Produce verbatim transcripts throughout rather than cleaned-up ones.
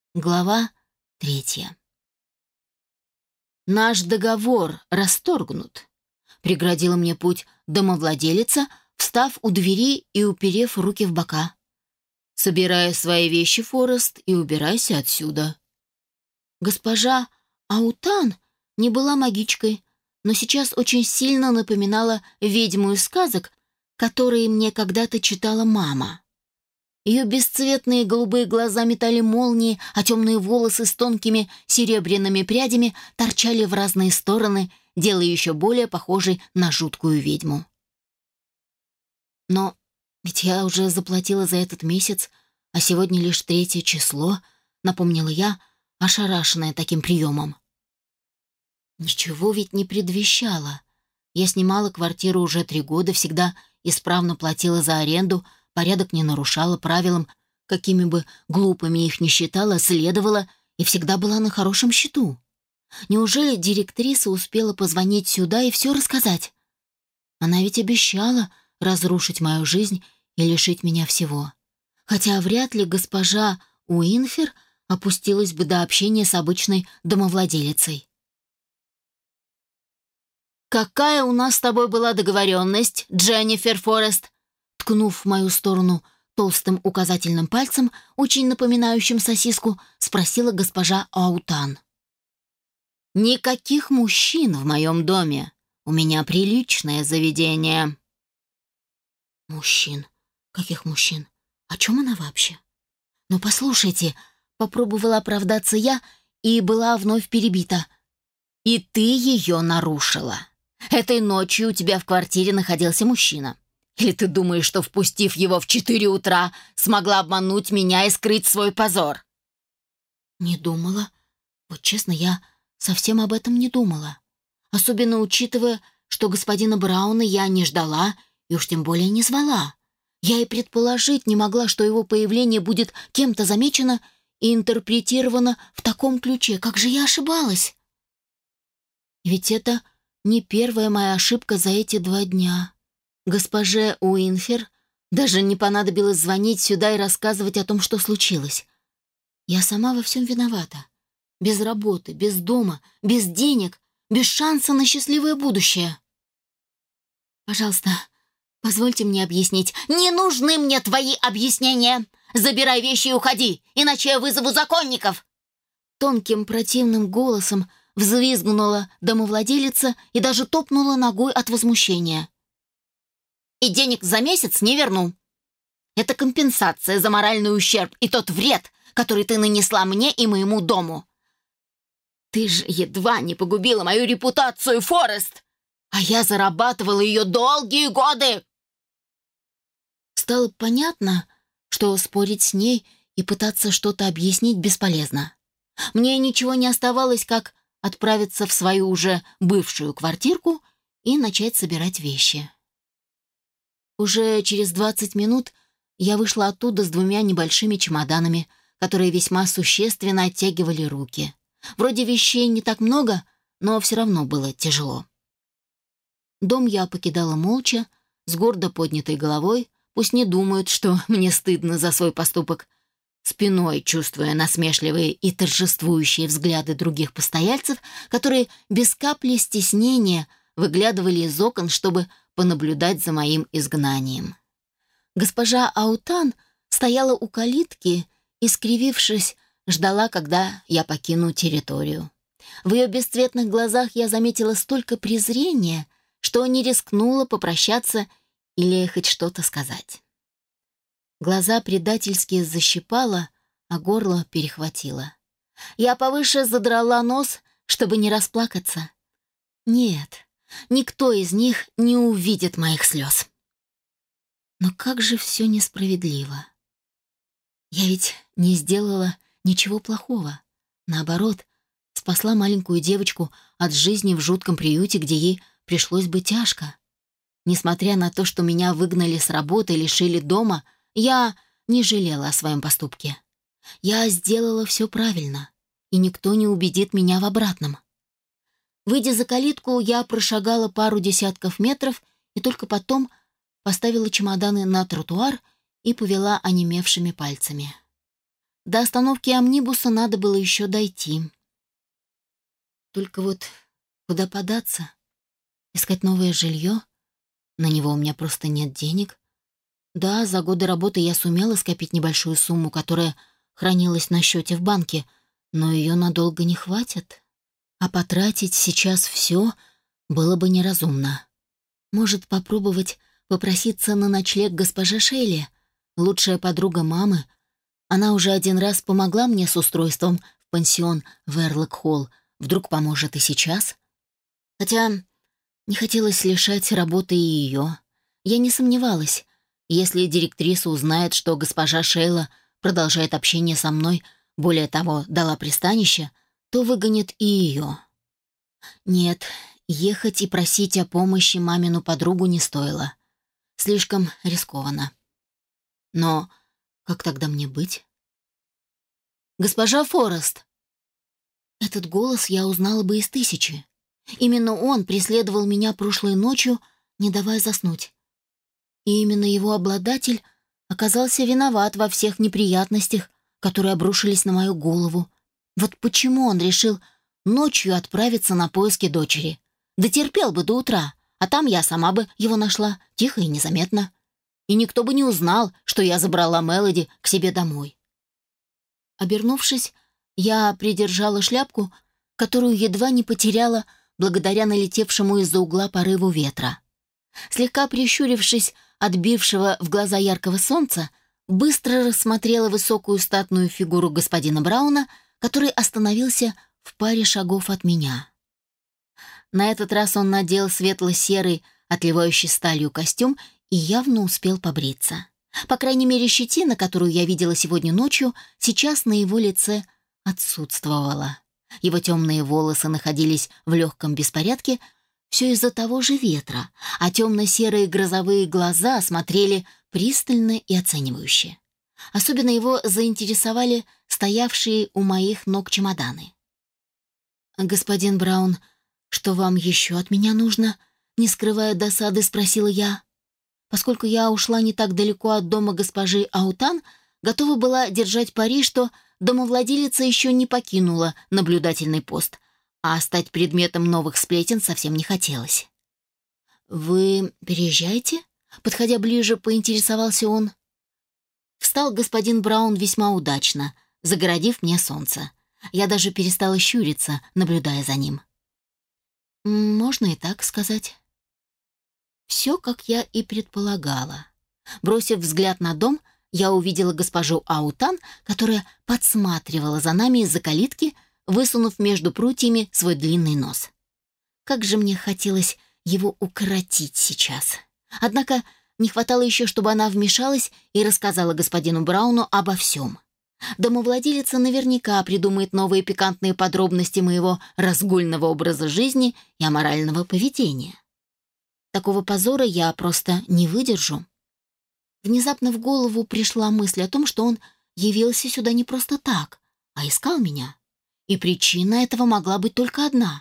Глава третья. «Наш договор расторгнут», — преградила мне путь домовладелица, встав у двери и уперев руки в бока. «Собирай свои вещи, Форест, и убирайся отсюда». Госпожа Аутан не была магичкой, но сейчас очень сильно напоминала ведьму из сказок, которые мне когда-то читала мама. Ее бесцветные голубые глаза метали молнии, а темные волосы с тонкими серебряными прядями торчали в разные стороны, делая еще более похожей на жуткую ведьму. «Но ведь я уже заплатила за этот месяц, а сегодня лишь третье число», — напомнила я, ошарашенная таким приемом. Ничего ведь не предвещало. Я снимала квартиру уже три года, всегда исправно платила за аренду, порядок не нарушала, правилам, какими бы глупыми их ни считала, следовала и всегда была на хорошем счету. Неужели директриса успела позвонить сюда и все рассказать? Она ведь обещала разрушить мою жизнь и лишить меня всего. Хотя вряд ли госпожа Уинфер опустилась бы до общения с обычной домовладелицей. «Какая у нас с тобой была договоренность, Дженнифер Форест?» Ткнув в мою сторону толстым указательным пальцем, очень напоминающим сосиску, спросила госпожа Аутан. «Никаких мужчин в моем доме. У меня приличное заведение». «Мужчин? Каких мужчин? О чем она вообще?» «Ну, послушайте», — попробовала оправдаться я и была вновь перебита. «И ты ее нарушила. Этой ночью у тебя в квартире находился мужчина. Или ты думаешь, что, впустив его в четыре утра, смогла обмануть меня и скрыть свой позор?» «Не думала. Вот честно, я совсем об этом не думала. Особенно учитывая, что господина Брауна я не ждала и уж тем более не звала. Я и предположить не могла, что его появление будет кем-то замечено и интерпретировано в таком ключе. Как же я ошибалась!» Ведь это не первая моя ошибка за эти два дня. Госпоже Уинфер даже не понадобилось звонить сюда и рассказывать о том, что случилось. Я сама во всем виновата. Без работы, без дома, без денег, без шанса на счастливое будущее. «Пожалуйста, позвольте мне объяснить». «Не нужны мне твои объяснения! Забирай вещи и уходи, иначе я вызову законников!» Тонким противным голосом взвизгнула домовладелица и даже топнула ногой от возмущения. «И денег за месяц не верну. Это компенсация за моральный ущерб и тот вред, который ты нанесла мне и моему дому. Ты же едва не погубила мою репутацию, Форест, а я зарабатывала ее долгие годы!» Стало понятно, что спорить с ней и пытаться что-то объяснить бесполезно. Мне ничего не оставалось, как отправиться в свою уже бывшую квартирку и начать собирать вещи. Уже через двадцать минут я вышла оттуда с двумя небольшими чемоданами, которые весьма существенно оттягивали руки. Вроде вещей не так много, но все равно было тяжело. Дом я покидала молча, с гордо поднятой головой, пусть не думают, что мне стыдно за свой поступок, спиной чувствуя насмешливые и торжествующие взгляды других постояльцев, которые без капли стеснения выглядывали из окон, чтобы понаблюдать за моим изгнанием. Госпожа Аутан стояла у калитки и, скривившись, ждала, когда я покину территорию. В ее бесцветных глазах я заметила столько презрения, что не рискнула попрощаться или хоть что-то сказать. Глаза предательски защипала, а горло перехватило. Я повыше задрала нос, чтобы не расплакаться. Нет, никто из них не увидит моих слез. Но как же все несправедливо. Я ведь не сделала ничего плохого. Наоборот, спасла маленькую девочку от жизни в жутком приюте, где ей пришлось бы тяжко. Несмотря на то, что меня выгнали с работы и лишили дома, я не жалела о своем поступке. Я сделала все правильно, и никто не убедит меня в обратном. Выйдя за калитку, я прошагала пару десятков метров и только потом поставила чемоданы на тротуар и повела онемевшими пальцами. До остановки амнибуса надо было еще дойти. Только вот куда податься? Искать новое жилье? На него у меня просто нет денег. Да, за годы работы я сумела скопить небольшую сумму, которая хранилась на счете в банке, но ее надолго не хватит. А потратить сейчас все было бы неразумно. Может, попробовать попроситься на ночлег госпоже Шейли, лучшая подруга мамы. Она уже один раз помогла мне с устройством в пансион Верлок-Холл. Вдруг поможет и сейчас? Хотя не хотелось лишать работы и ее. Я не сомневалась. Если директриса узнает, что госпожа Шейла продолжает общение со мной, более того, дала пристанище, то выгонит и ее. Нет, ехать и просить о помощи мамину подругу не стоило. Слишком рискованно. Но как тогда мне быть? «Госпожа Форест!» Этот голос я узнала бы из тысячи. Именно он преследовал меня прошлой ночью, не давая заснуть. И именно его обладатель оказался виноват во всех неприятностях, которые обрушились на мою голову. Вот почему он решил ночью отправиться на поиски дочери. Дотерпел бы до утра, а там я сама бы его нашла, тихо и незаметно. И никто бы не узнал, что я забрала Мелоди к себе домой. Обернувшись, я придержала шляпку, которую едва не потеряла благодаря налетевшему из-за угла порыву ветра. Слегка прищурившись от бившего в глаза яркого солнца, быстро рассмотрела высокую статную фигуру господина Брауна, который остановился в паре шагов от меня. На этот раз он надел светло-серый, отливающий сталью костюм и явно успел побриться. По крайней мере, щетина, которую я видела сегодня ночью, сейчас на его лице отсутствовала. Его темные волосы находились в легком беспорядке, все из-за того же ветра, а темно-серые грозовые глаза смотрели пристально и оценивающе. Особенно его заинтересовали стоявшие у моих ног чемоданы. «Господин Браун, что вам еще от меня нужно?» Не скрывая досады, спросила я. Поскольку я ушла не так далеко от дома госпожи Аутан, готова была держать пари, что домовладелица еще не покинула наблюдательный пост, а стать предметом новых сплетен совсем не хотелось. «Вы переезжаете?» Подходя ближе, поинтересовался он. Встал господин Браун весьма удачно, загородив мне солнце. Я даже перестала щуриться, наблюдая за ним. «Можно и так сказать». Все, как я и предполагала. Бросив взгляд на дом, я увидела госпожу Аутан, которая подсматривала за нами из-за калитки, высунув между прутьями свой длинный нос. Как же мне хотелось его укоротить сейчас. Однако не хватало еще, чтобы она вмешалась и рассказала господину Брауну обо всем. Домовладелица наверняка придумает новые пикантные подробности моего разгульного образа жизни и аморального поведения. Такого позора я просто не выдержу. Внезапно в голову пришла мысль о том, что он явился сюда не просто так, а искал меня. И причина этого могла быть только одна.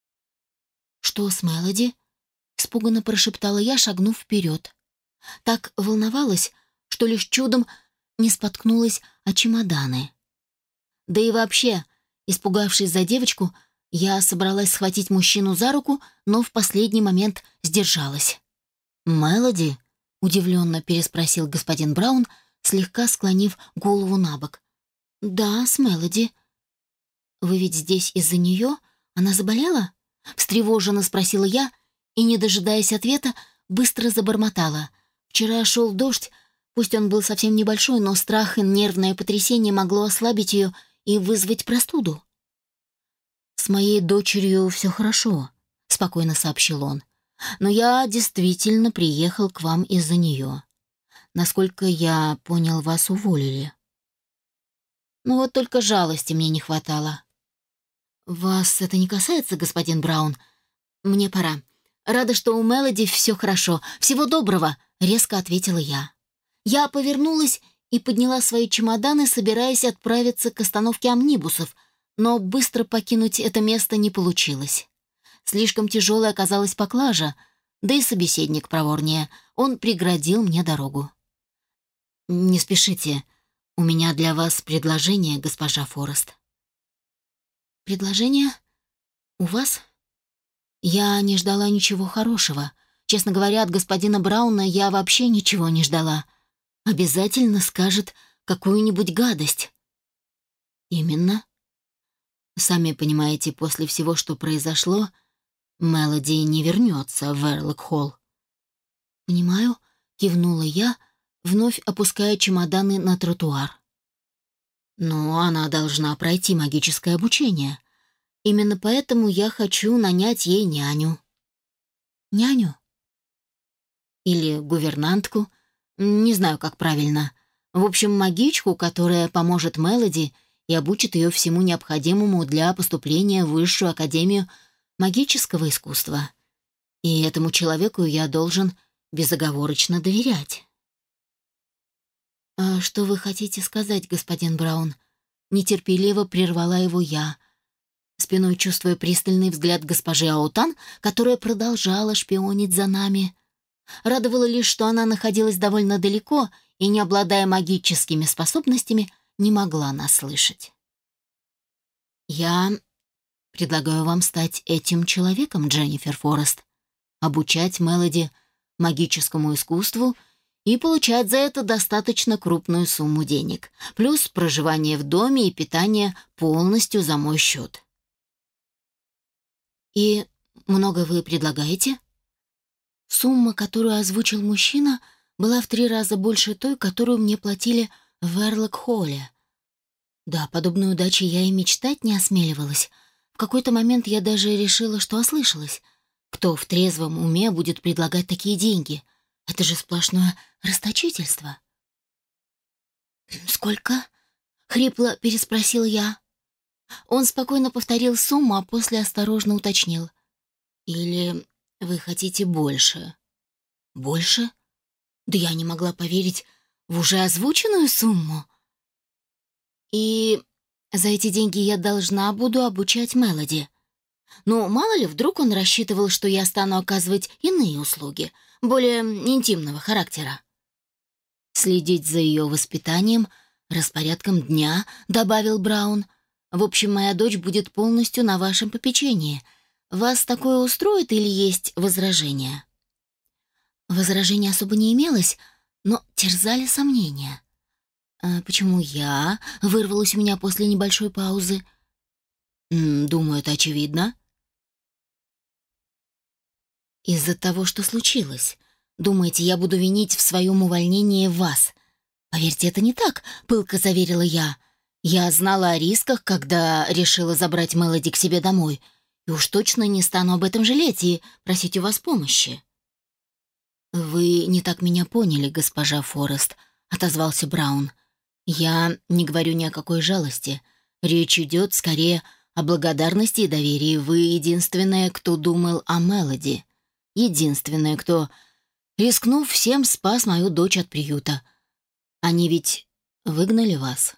«Что с Мелоди?» — испуганно прошептала я, шагнув вперед. Так волновалась, что лишь чудом не споткнулась о чемоданы. Да и вообще, испугавшись за девочку, я собралась схватить мужчину за руку, но в последний момент сдержалась. «Мелоди?» — удивленно переспросил господин Браун, слегка склонив голову на бок. «Да, с Мелоди». «Вы ведь здесь из-за нее? Она заболела?» — встревоженно спросила я и, не дожидаясь ответа, быстро забормотала. «Вчера шел дождь, пусть он был совсем небольшой, но страх и нервное потрясение могло ослабить ее и вызвать простуду». «С моей дочерью все хорошо», — спокойно сообщил он. «Но я действительно приехал к вам из-за нее. Насколько я понял, вас уволили». Ну вот только жалости мне не хватало. «Вас это не касается, господин Браун? Мне пора. Рада, что у Мелоди все хорошо. Всего доброго», — резко ответила я. Я повернулась и подняла свои чемоданы, собираясь отправиться к остановке амнибусов, но быстро покинуть это место не получилось. Слишком тяжелой оказалась поклажа, да и собеседник проворнее. Он преградил мне дорогу. «Не спешите. У меня для вас предложение, госпожа Форест». «Предложение? У вас?» Я не ждала ничего хорошего. Честно говоря, от господина Брауна я вообще ничего не ждала. Обязательно скажет какую-нибудь гадость. «Именно. Сами понимаете, после всего, что произошло, Мелоди не вернется в Эрлок-Холл». «Понимаю», — кивнула я, вновь опуская чемоданы на тротуар. «Но она должна пройти магическое обучение. Именно поэтому я хочу нанять ей няню». «Няню?» «Или гувернантку, не знаю, как правильно. В общем, магичку, которая поможет Мелоди и обучит ее всему необходимому для поступления в Высшую академию магического искусства. И этому человеку я должен безоговорочно доверять». «А что вы хотите сказать, господин Браун?» Нетерпеливо прервала его я, спиной чувствуя пристальный взгляд госпожи Аутан, которая продолжала шпионить за нами. Радовало лишь, что она находилась довольно далеко и, не обладая магическими способностями, не могла нас слышать. «Я предлагаю вам стать этим человеком, Дженнифер Форест, обучать Мелоди магическому искусству и получать за это достаточно крупную сумму денег, плюс проживание в доме и питание полностью за мой счет». «И много вы предлагаете?» Сумма, которую озвучил мужчина, была в три раза больше той, которую мне платили в Эрлок-Холле. Да, подобной удачи я и мечтать не осмеливалась. В какой-то момент я даже решила, что ослышалась. Кто в трезвом уме будет предлагать такие деньги? Это же сплошное расточительство. «Сколько?» — хрипло переспросил я. Он спокойно повторил сумму, а после осторожно уточнил. «Или вы хотите больше?» «Больше?» Да я не могла поверить в уже озвученную сумму. «И за эти деньги я должна буду обучать Мелоди. Ну, мало ли, вдруг он рассчитывал, что я стану оказывать иные услуги, более интимного характера. Следить за ее воспитанием, распорядком дня», — добавил Браун. «В общем, моя дочь будет полностью на вашем попечении. Вас такое устроит или есть возражения?» Возражений особо не имелось, но терзали сомнения. «А почему я?» — вырвалось у меня после небольшой паузы. «М, «Думаю, это очевидно». «Из-за того, что случилось. Думаете, я буду винить в своем увольнении вас? Поверьте, это не так», — пылко заверила я. «Я знала о рисках, когда решила забрать Мелоди к себе домой, и уж точно не стану об этом жалеть и просить у вас помощи». «Вы не так меня поняли, госпожа Форест», — отозвался Браун. «Я не говорю ни о какой жалости. Речь идет скорее о благодарности и доверии. Вы единственная, кто думал о Мелоди. Единственная, кто, рискнув всем, спас мою дочь от приюта. Они ведь выгнали вас».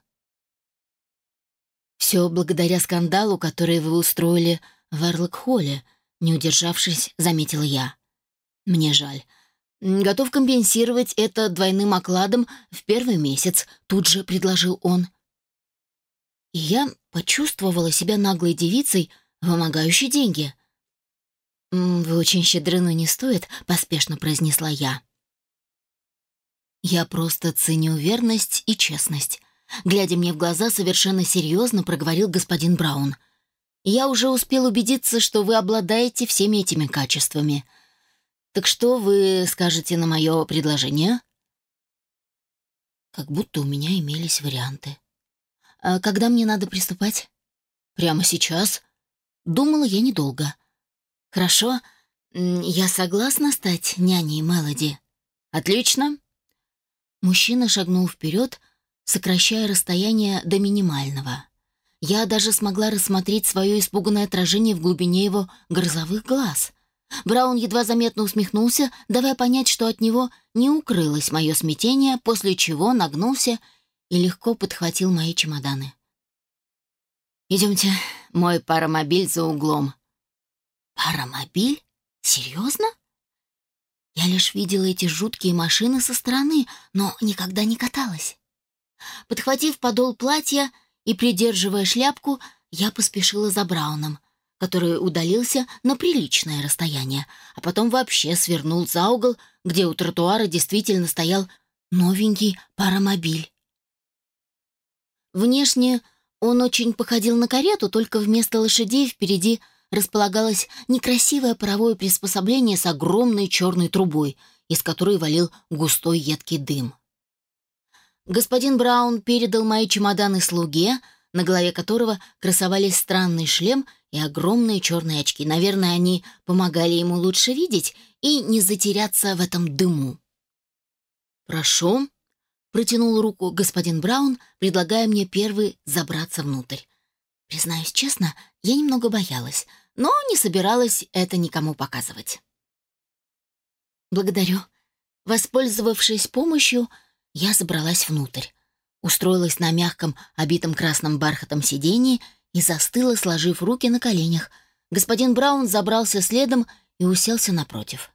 «Все благодаря скандалу, который вы устроили в Эрлок-Холле», — не удержавшись, заметила я. «Мне жаль. Готов компенсировать это двойным окладом в первый месяц», — тут же предложил он. И я почувствовала себя наглой девицей, вымогающей деньги. «Вы очень щедры, но не стоит», — поспешно произнесла я. «Я просто ценю верность и честность», — глядя мне в глаза, совершенно серьезно проговорил господин Браун. «Я уже успел убедиться, что вы обладаете всеми этими качествами. Так что вы скажете на мое предложение?» Как будто у меня имелись варианты. «А когда мне надо приступать?» «Прямо сейчас?» Думала я недолго. «Хорошо, я согласна стать няней Мелоди». «Отлично». Мужчина шагнул вперед, сокращая расстояние до минимального. Я даже смогла рассмотреть свое испуганное отражение в глубине его грозовых глаз. Браун едва заметно усмехнулся, давая понять, что от него не укрылось мое смятение, после чего нагнулся и легко подхватил мои чемоданы. «Идемте, мой паромобиль за углом». «Паромобиль? Серьезно?» Я лишь видела эти жуткие машины со стороны, но никогда не каталась. Подхватив подол платья и придерживая шляпку, я поспешила за Брауном, который удалился на приличное расстояние, а потом вообще свернул за угол, где у тротуара действительно стоял новенький паромобиль. Внешне он очень походил на карету, только вместо лошадей впереди располагалось некрасивое паровое приспособление с огромной черной трубой, из которой валил густой едкий дым. Господин Браун передал мои чемоданы слуге, на голове которого красовались странный шлем и огромные черные очки. Наверное, они помогали ему лучше видеть и не затеряться в этом дыму. «Прошу», — протянул руку господин Браун, предлагая мне первый забраться внутрь. Признаюсь честно, я немного боялась, но не собиралась это никому показывать. «Благодарю». Воспользовавшись помощью, я забралась внутрь, устроилась на мягком, обитом красным бархатом сиденье и застыла, сложив руки на коленях. Господин Браун забрался следом и уселся напротив.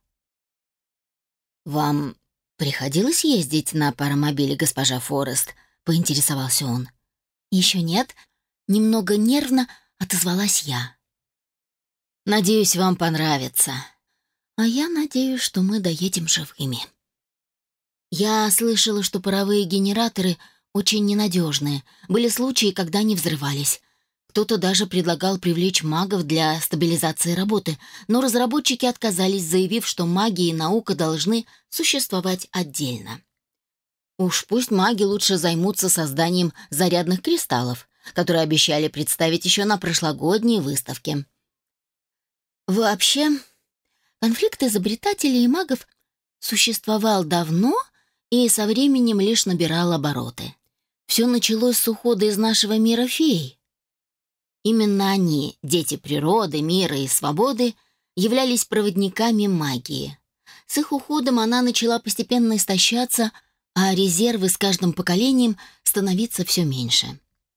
«Вам приходилось ездить на паромобиле, госпожа Форест?» — поинтересовался он. «Еще нет», — немного нервно отозвалась я. «Надеюсь, вам понравится. А я надеюсь, что мы доедем живыми». Я слышала, что паровые генераторы очень ненадежные. Были случаи, когда они взрывались. Кто-то даже предлагал привлечь магов для стабилизации работы, но разработчики отказались, заявив, что магия и наука должны существовать отдельно. Уж пусть маги лучше займутся созданием зарядных кристаллов, которые обещали представить еще на прошлогодней выставке. Вообще, конфликт изобретателей и магов существовал давно и со временем лишь набирал обороты. Все началось с ухода из нашего мира фей. Именно они, дети природы, мира и свободы, являлись проводниками магии. С их уходом она начала постепенно истощаться, а резервы с каждым поколением становиться все меньше.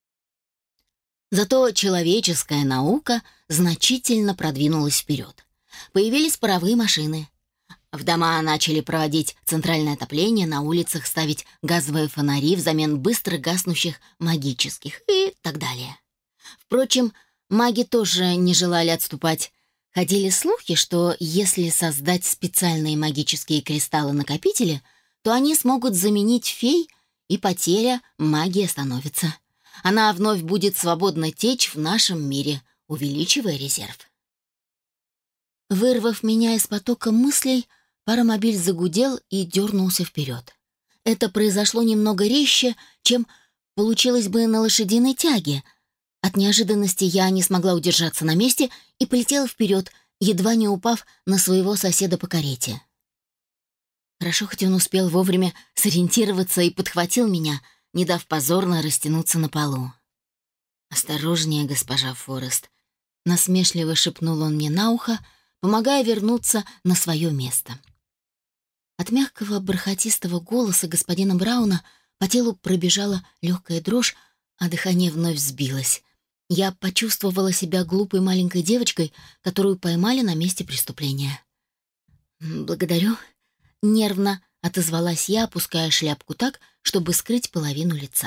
Зато человеческая наука значительно продвинулась вперед. Появились паровые машины. В дома начали проводить центральное отопление, на улицах ставить газовые фонари взамен быстро гаснущих магических и так далее. Впрочем, маги тоже не желали отступать. Ходили слухи, что если создать специальные магические кристаллы-накопители, то они смогут заменить фей, и потеря магии остановится. Она вновь будет свободно течь в нашем мире, увеличивая резерв. Вырвав меня из потока мыслей, паромобиль загудел и дернулся вперед. Это произошло немного резче, чем получилось бы на лошадиной тяге. От неожиданности я не смогла удержаться на месте и полетела вперед, едва не упав на своего соседа по карете. Хорошо, хоть он успел вовремя сориентироваться и подхватил меня, не дав позорно растянуться на полу. «Осторожнее, госпожа Форест», — насмешливо шепнул он мне на ухо, помогая вернуться на свое место. От мягкого бархатистого голоса господина Брауна по телу пробежала легкая дрожь, а дыхание вновь сбилось. Я почувствовала себя глупой маленькой девочкой, которую поймали на месте преступления. «Благодарю», — нервно отозвалась я, опуская шляпку так, чтобы скрыть половину лица.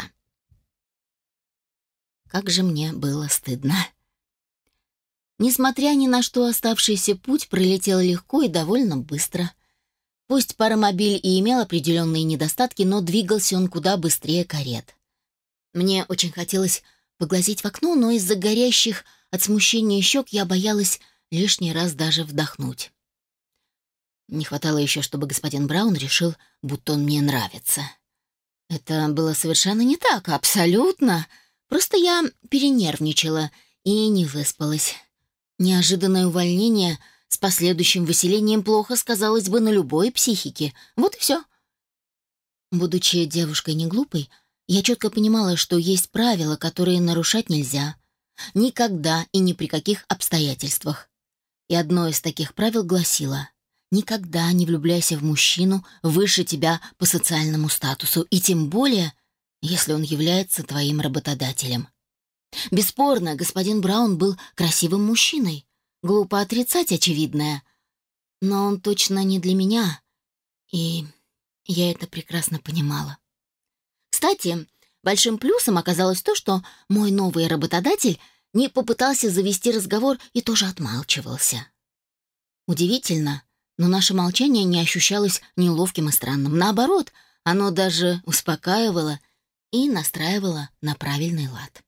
Как же мне было стыдно. Несмотря ни на что, оставшийся путь пролетел легко и довольно быстро. Пусть паромобиль и имел определенные недостатки, но двигался он куда быстрее карет. Мне очень хотелось поглазеть в окно, но из-за горящих от смущения щек я боялась лишний раз даже вдохнуть. Не хватало еще, чтобы господин Браун решил, будто он мне нравится. Это было совершенно не так, абсолютно. Просто я перенервничала и не выспалась. Неожиданное увольнение с последующим выселением плохо сказалось бы на любой психике. Вот и все. Будучи девушкой не глупой, я четко понимала, что есть правила, которые нарушать нельзя. Никогда и ни при каких обстоятельствах. И одно из таких правил гласило: никогда не влюбляйся в мужчину выше тебя по социальному статусу, и тем более, если он является твоим работодателем. Бесспорно, господин Браун был красивым мужчиной. Глупо отрицать очевидное. Но он точно не для меня, и я это прекрасно понимала. Кстати, Большим плюсом оказалось то, что мой новый работодатель не попытался завести разговор и тоже отмалчивался. Удивительно, но наше молчание не ощущалось неловким и странным. Наоборот, оно даже успокаивало и настраивало на правильный лад.